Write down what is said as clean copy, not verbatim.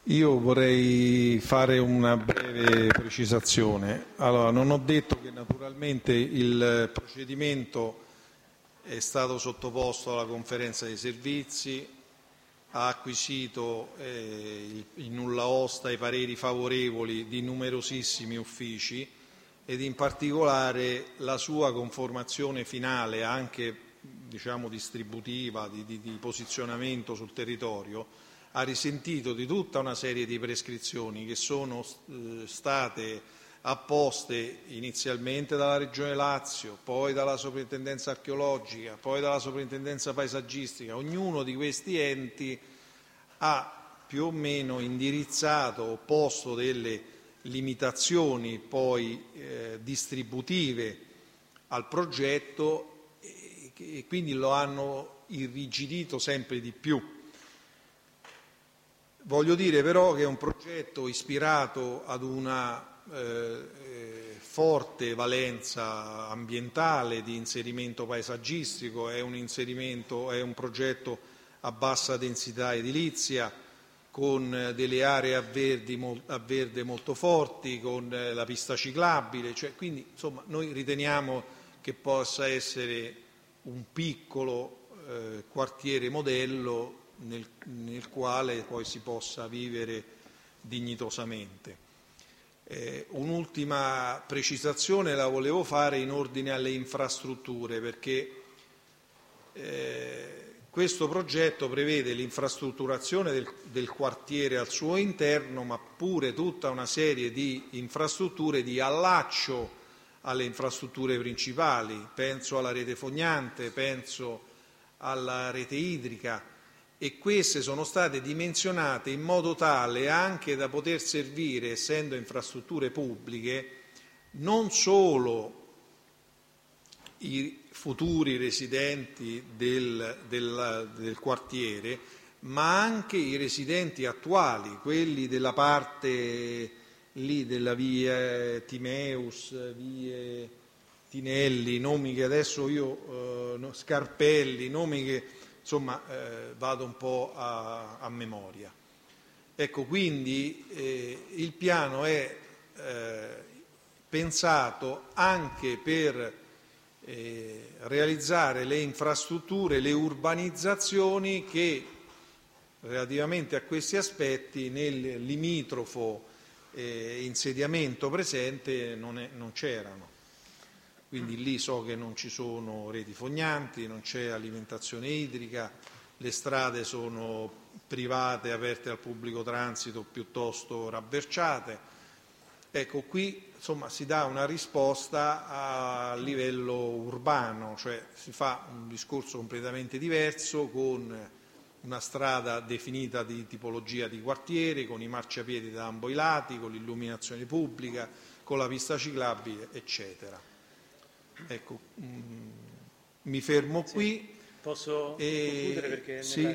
Io vorrei fare una breve precisazione. Allora, non ho detto che naturalmente il procedimento è stato sottoposto alla conferenza dei servizi, ha acquisito il nulla osta e i pareri favorevoli di numerosissimi uffici ed in particolare la sua conformazione finale, anche distributiva, di posizionamento sul territorio, ha risentito di tutta una serie di prescrizioni che sono state apposte inizialmente dalla Regione Lazio, poi dalla Soprintendenza Archeologica, poi dalla Soprintendenza Paesaggistica. Ognuno di questi enti ha più o meno indirizzato o posto delle limitazioni poi distributive al progetto e quindi lo hanno irrigidito sempre di più. Voglio dire però che è un progetto ispirato ad una forte valenza ambientale, di inserimento paesaggistico, è un progetto a bassa densità edilizia, con delle aree a verde molto forti, con la pista ciclabile, quindi insomma noi riteniamo che possa essere un piccolo quartiere modello nel quale poi si possa vivere dignitosamente. Un'ultima precisazione la volevo fare in ordine alle infrastrutture, perché questo progetto prevede l'infrastrutturazione del quartiere al suo interno, ma pure tutta una serie di infrastrutture di allaccio alle infrastrutture principali, penso alla rete fognante, penso alla rete idrica, e queste sono state dimensionate in modo tale anche da poter servire, essendo infrastrutture pubbliche, non solo i futuri residenti del quartiere, ma anche i residenti attuali, quelli della parte lì della via Timeus, vie Tinelli, nomi che adesso Scarpelli, nomi che insomma vado un po' a memoria. Ecco, quindi il piano è pensato anche per realizzare le infrastrutture, le urbanizzazioni che relativamente a questi aspetti nel limitrofo insediamento presente non c'erano. Quindi lì so che non ci sono reti fognanti, non c'è alimentazione idrica, le strade sono private aperte al pubblico transito piuttosto rabberciate. Ecco, qui insomma si dà una risposta a livello urbano, cioè si fa un discorso completamente diverso con una strada definita di tipologia di quartiere, con i marciapiedi da ambo i lati, con l'illuminazione pubblica, con la pista ciclabile, eccetera. Ecco, mi fermo qui. Posso concludere perché sì.